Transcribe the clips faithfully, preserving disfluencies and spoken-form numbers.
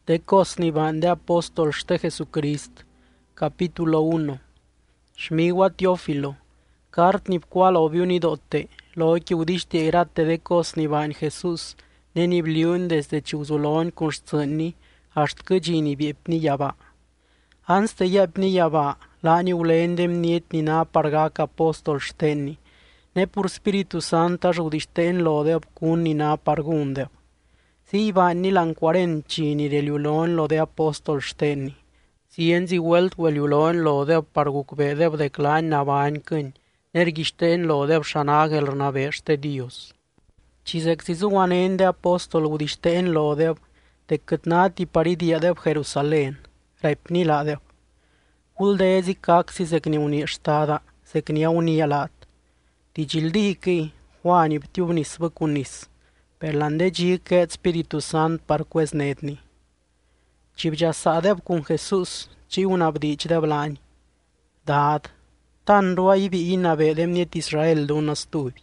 De Cosnivan de Apóstol de Jesucrist, capítulo uno. Shmigua Teófilo, cart nipqual obiunidote, lo que udiste erate de Cosnivan Jesús, nenibliun desde chuzulon constani, hasta que gini biepni yaba. Anste yepni yaba, lani ulendem niet ni na pargac apóstol steni, ne pur Spiritu Santa judisten lodeb cun ni na pargundeb. Si van ni lan quarenci ni reliulon lo de apóstol steni. Si enzi welt weliulon lo de pargucvedeb de clan navan cân, nergisten lo de shanagel rnavește Dios. Ci sexizuanen de apóstol udisten lo de de cât nati paridia de Jerusalén, repni la de. Ul de ezi caxi secni uni stada, secnia uni alat. Digildici, Juani ptiunis văcunis. Per landegi que Spiritu Sant parques netni. Cibja sadeb cun Jesus, ci un abdic de blani. Dad, tan roai vi ina vedem niet Israel dun stubi.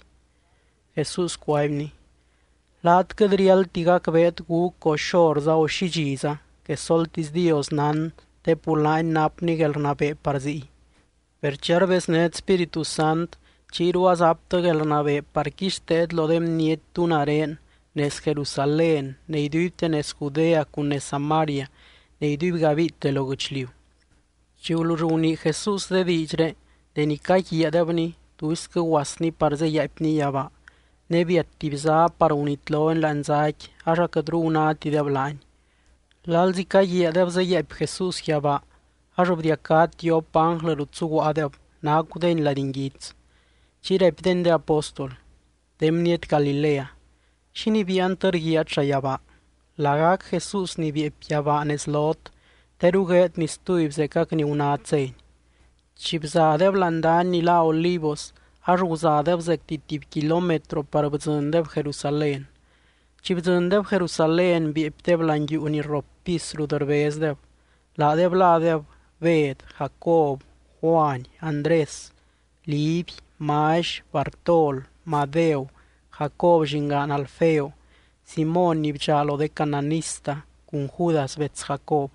Jesus quaimni. Lat cădrial tiga cvet gu coșorza o shigiza, que soltis Dios nan te pulain napni gelnave parzi. Per cerves net Spiritu Sant, ciruas aptă gelnave parquistet lodem niet tunaren, nes Jerusalén, ne iduipte nes Judea cun nes Samaria, ne iduip gavite logăcliu. Ciul runi Jesus de digre, de nicachia devni, tuiscă wasni parze iapni yava, ne viattivza par unitlo en lanzac, așa că drunati de blani. Lalzi cachia devze iap Jesus yava, așa vdiacat io panglă rutsugu adev, nacude in ladinghiț. Ci repten de apostol, demniet Galilea, și ni vian târghia yava. Lagac Jesus ni vie piava nes lot, te ruget ni stuib zecac ni una țeni. Cipzadev landan ni la Olivos, ajuzadev zectitiv kilometro parvzândev Jerusalén. Cipzândev Jerusalén vieptev langiu ni ropis rudărvezdev. Ladev ladev Ved, Jacob, Juan, Andres, Libi, Maj, Bartol, Madeu, Jacob jingan Alfeo, Simon nibjalo de Cananista, cun Judas vets Jacob.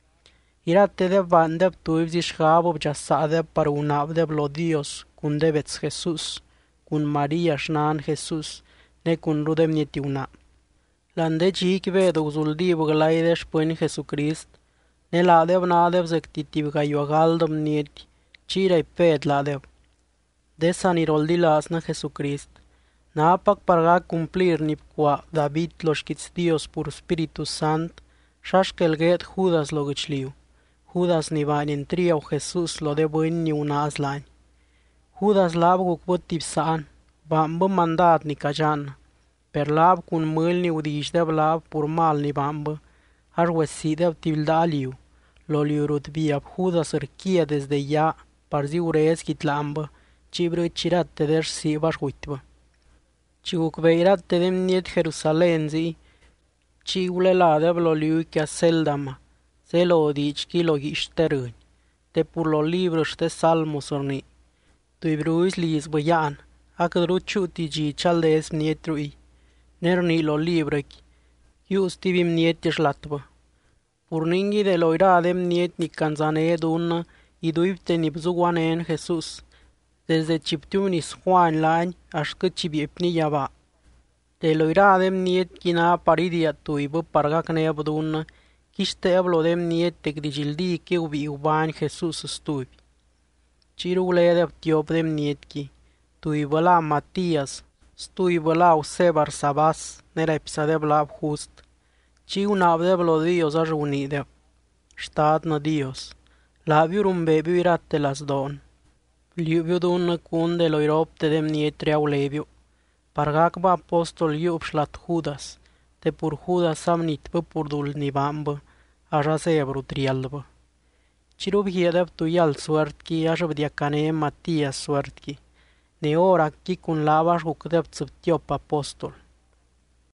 Irate de bandeb tuibzi shgabob jasadeb par unabdeb lo Dios, cun de vets Jesus, cun Maria shnan Jesus, ne cun rudem nietiuna. Lande cic vedo uzuldiv glaide shpân Jesucrist, ne ladeb nadeb zectitiv gaioagaldom nieti, cirei pet ladeb. De saniroldi lasna Jesucrist. Napac parga cumplir nipqua David loșchits Dios pur Spiritu Sant, shashkelget Judas logăcliu. Judas nivani entriau Jesus lo de băin ni una aslani. Judas lab cucbăt tipsaan, bambă mandat ni cajan. Per lab cun mâl ni udișdeb lab pur mal ni bambă, ar wesideb tildaliu. Lo liurut viab Judas ărchia desde ea, parzi ureesc itlambă, cibră cirate der sivaș uitbă. Ci ucveirat tedem niet Jerusalenzi, ci uleladeb lo liuica seldama, se lo odici ki lo gishterâni, te pur lo libros te salmosorni. Tui bruis li izbăian, a cădrut ciuti gi cal de es nietrui, nerni lo librăchi, ius tibim niet eșlatbă. Purningi de lo iradem niet ni canzane dună, iduipte ni bzuguanen Jesus, desde chiptiunis Juan lañ, ashke chibiepni yava. De lo iradem niet kina paridia tuibă pargac neabdună, kiste eblodem niet tegdigildi ke ubi uban Jesus stuibi. Ciruledeb tiopdem nietki, tuibă la Matias, stuibă la Sebar Sabas, nerepsadeb la just. Ci unabdeb lo Dios ajunideb. Stat na Dios. Labiurum bebiu irate las don. Liubiu dună cun de lo iropte dem nietreau lebiu. Pargac ba apostol iub shlat Judas, te pur Judas amnit bă purdul nibambă, așa se ebru trialbă. Cirub hiedeb tu ial suertki, așa vdiacane Matias suertki. Ne ora ki cun lavash cucdeb țăptiop apostol.